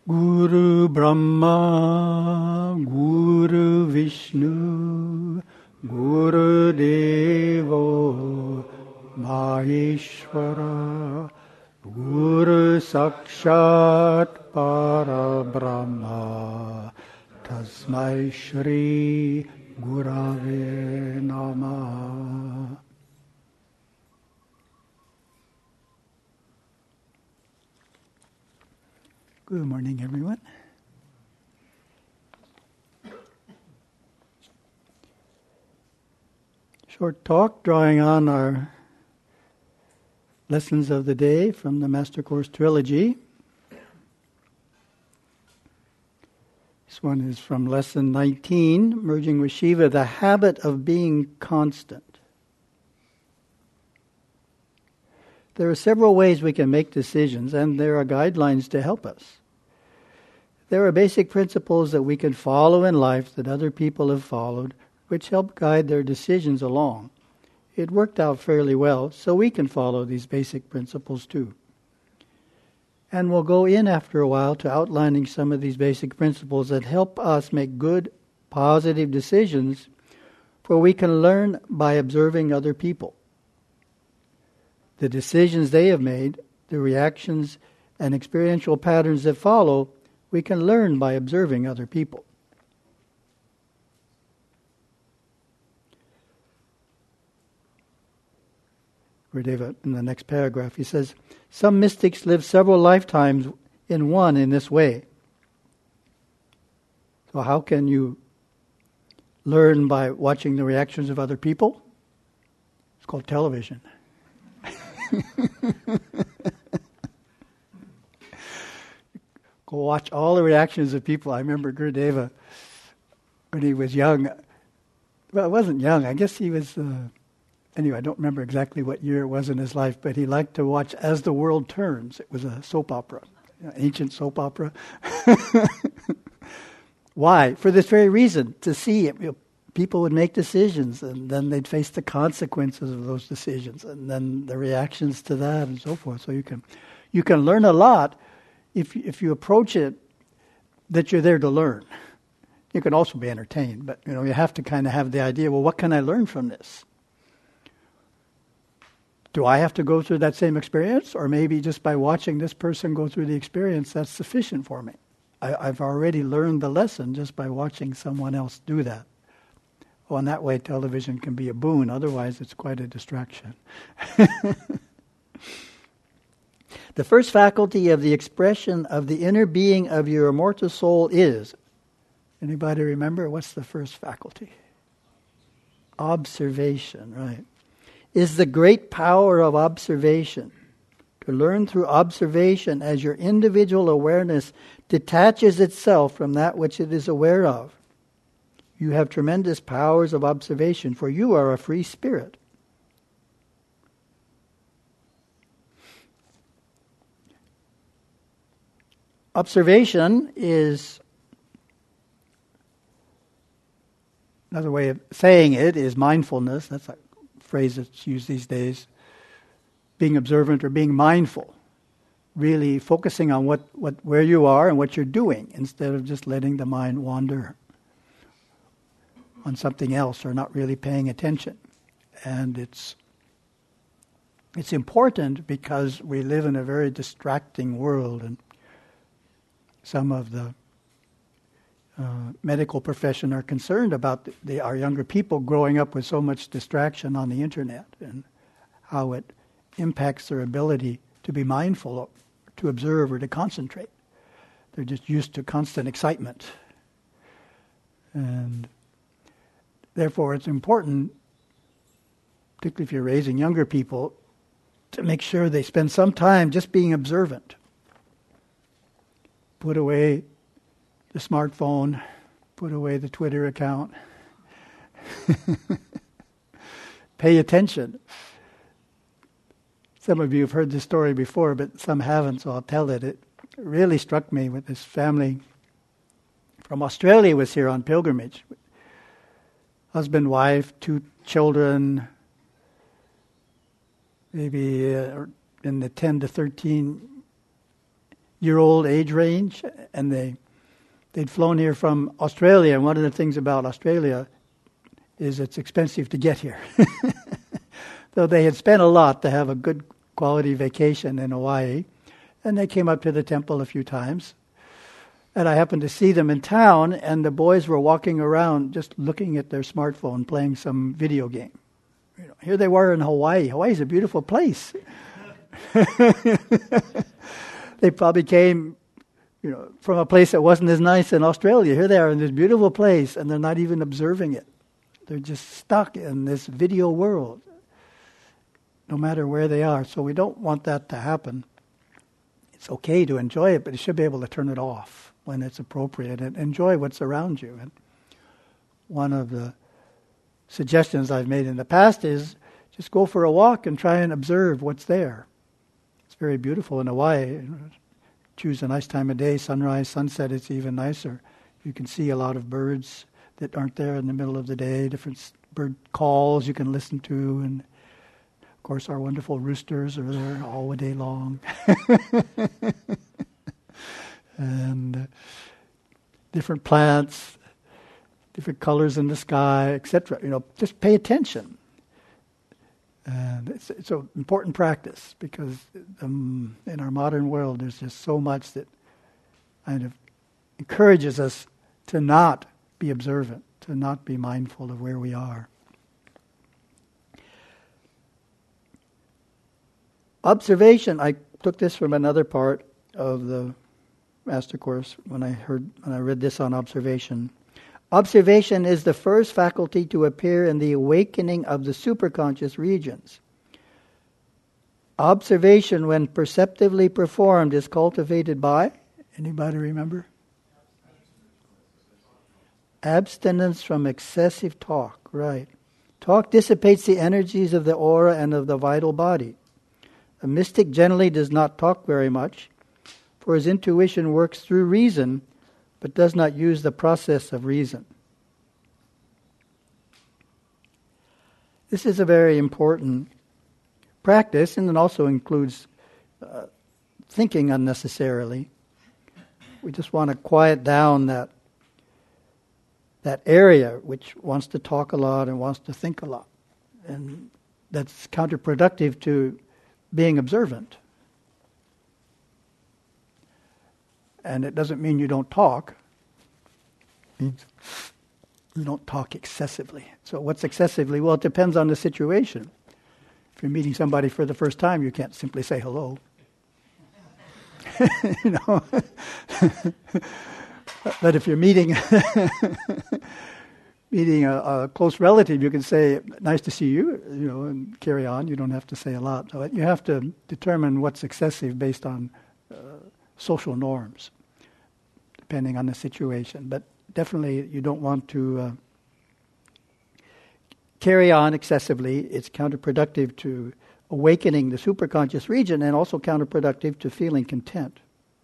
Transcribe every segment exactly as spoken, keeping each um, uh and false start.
Guru Brahma, Guru Vishnu, Guru Devo Maheshwara, Guru Sakshat Parabrahma, Tasmai Shri Gurave Namah. Good morning, everyone. Short talk drawing on our lessons of the day from the Master Course Trilogy. This one is from lesson nineteen, merging with Shiva, the habit of being constant. There are several ways we can make decisions, and there are guidelines to help us. There are basic principles that we can follow in life that other people have followed, which help guide their decisions along. It worked out fairly well, so we can follow these basic principles too. And we'll go in after a while to outlining some of these basic principles that help us make good, positive decisions, for we can learn by observing other people. The decisions they have made, the reactions and experiential patterns that follow, we can learn by observing other people. Gurudeva, in the next paragraph, he says, some mystics live several lifetimes in one in this way. So how can you learn by watching the reactions of other people? It's called television. Go watch all the reactions of people. I remember Gurudeva, when he was young, well, it wasn't young, I guess he was, uh, anyway, I don't remember exactly what year it was in his life, but he liked to watch As the World Turns. It was a soap opera, an ancient soap opera. Why? For this very reason, to see it. You know, people would make decisions, and then they'd face the consequences of those decisions, and then the reactions to that, and so forth. So you can, you can learn a lot if if you approach it that you're there to learn. You can also be entertained, but you know you have to kind of have the idea. Well, what can I learn from this? Do I have to go through that same experience, or maybe just by watching this person go through the experience, that's sufficient for me? I, I've already learned the lesson just by watching someone else do that. Well, in that way, television can be a boon. Otherwise, it's quite a distraction. The first faculty of the expression of the inner being of your immortal soul is, anybody remember? What's the first faculty? Observation, right. Is the great power of observation. To learn through observation as your individual awareness detaches itself from that which it is aware of. You have tremendous powers of observation, for you are a free spirit. Observation is, another way of saying it is mindfulness. That's a phrase that's used these days. Being observant or being mindful. Really focusing on what, what where you are and what you're doing, instead of just letting the mind wander on something else or not really paying attention. And it's it's important because we live in a very distracting world, and some of the uh, medical profession are concerned about the, the, our younger people growing up with so much distraction on the internet and how it impacts their ability to be mindful, or to observe, or to concentrate. They're just used to constant excitement. And therefore, it's important, particularly if you're raising younger people, to make sure they spend some time just being observant. Put away the smartphone, put away the Twitter account. Pay attention. Some of you have heard this story before, but some haven't, so I'll tell it. It really struck me with this family from Australia was here on pilgrimage. Husband, wife, two children, maybe uh, in the ten to thirteen year old age range, and they, they'd flown here from Australia, and one of the things about Australia is it's expensive to get here. So they had spent a lot to have a good quality vacation in Hawaii, and they came up to the temple a few times. And I happened to see them in town, and the boys were walking around just looking at their smartphone, playing some video game. You know, here they were in Hawaii. Hawaii's a beautiful place. They probably came, you know, from a place that wasn't as nice in Australia. Here they are in this beautiful place, and they're not even observing it. They're just stuck in this video world, no matter where they are. So we don't want that to happen. It's okay to enjoy it, but you should be able to turn it off when it's appropriate and enjoy what's around you. And one of the suggestions I've made in the past is just go for a walk and try and observe what's there. It's very beautiful in Hawaii. Choose a nice time of day, sunrise, sunset, it's even nicer. You can see a lot of birds that aren't there in the middle of the day, different bird calls you can listen to, and of course our wonderful roosters are there all the day long. And uh, different plants, different colors in the sky, et cetera. You know, just pay attention. And it's, it's an important practice because um, in our modern world there's just so much that kind of encourages us to not be observant, to not be mindful of where we are. Observation, I took this from another part of the Master Course when I heard when I read this on observation. Observation is the first faculty to appear in the awakening of the superconscious regions. Observation, when perceptively performed, is cultivated by, anybody remember? Abstinence from excessive talk, right. Talk dissipates the energies of the aura and of the vital body. A mystic generally does not talk very much, for his intuition works through reason, but does not use the process of reason. This is a very important practice, and it also includes uh, thinking unnecessarily. We just want to quiet down that that area which wants to talk a lot and wants to think a lot. And that's counterproductive to being observant. And it doesn't mean you don't talk. It means you don't talk excessively. So what's excessively? Well, it depends on the situation. If you're meeting somebody for the first time, you can't simply say hello. You know. But if you're meeting meeting a, a close relative, you can say, "Nice to see you," you know, and carry on. You don't have to say a lot. So you have to determine what's excessive based on uh, social norms, depending on the situation. But definitely you don't want to uh, carry on excessively. It's counterproductive to awakening the superconscious region and also counterproductive to feeling content.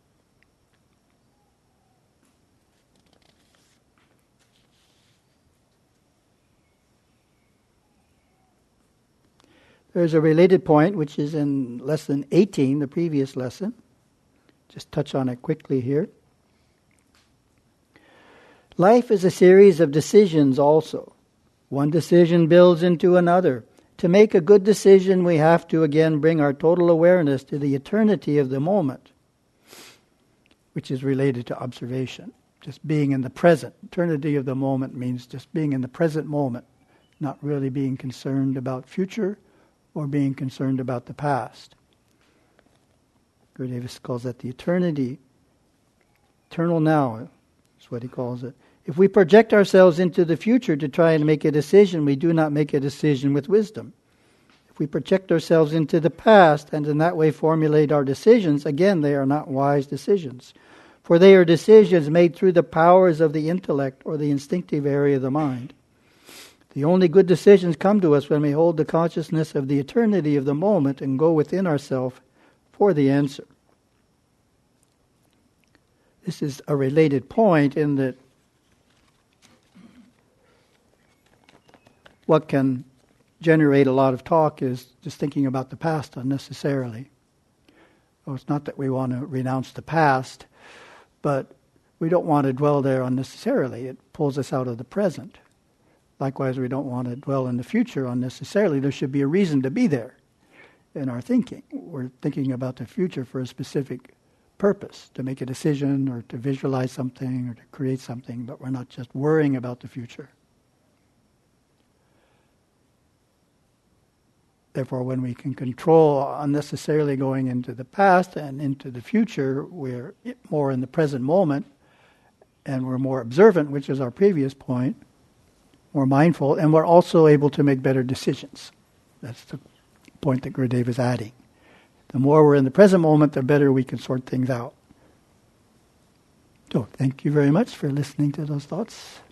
There's a related point which is in lesson eighteen, the previous lesson. Just touch on it quickly here. Life is a series of decisions also. One decision builds into another. To make a good decision, we have to again bring our total awareness to the eternity of the moment, which is related to observation. Just being in the present. Eternity of the moment means just being in the present moment, not really being concerned about future or being concerned about the past. Gurudev calls that the eternity, eternal now is what he calls it. If we project ourselves into the future to try and make a decision, we do not make a decision with wisdom. If we project ourselves into the past and in that way formulate our decisions, again, they are not wise decisions. For they are decisions made through the powers of the intellect or the instinctive area of the mind. The only good decisions come to us when we hold the consciousness of the eternity of the moment and go within ourselves for the answer. This is a related point in that what can generate a lot of talk is just thinking about the past unnecessarily. Well, it's not that we want to renounce the past, but we don't want to dwell there unnecessarily. It pulls us out of the present. Likewise, we don't want to dwell in the future unnecessarily. There should be a reason to be there in our thinking. We're thinking about the future for a specific purpose, to make a decision or to visualize something or to create something, but we're not just worrying about the future. Therefore, when we can control unnecessarily going into the past and into the future, we're more in the present moment, and we're more observant, which is our previous point, more mindful, and we're also able to make better decisions. That's the point that Gurudev is adding. The more we're in the present moment, the better we can sort things out. So, thank you very much for listening to those thoughts.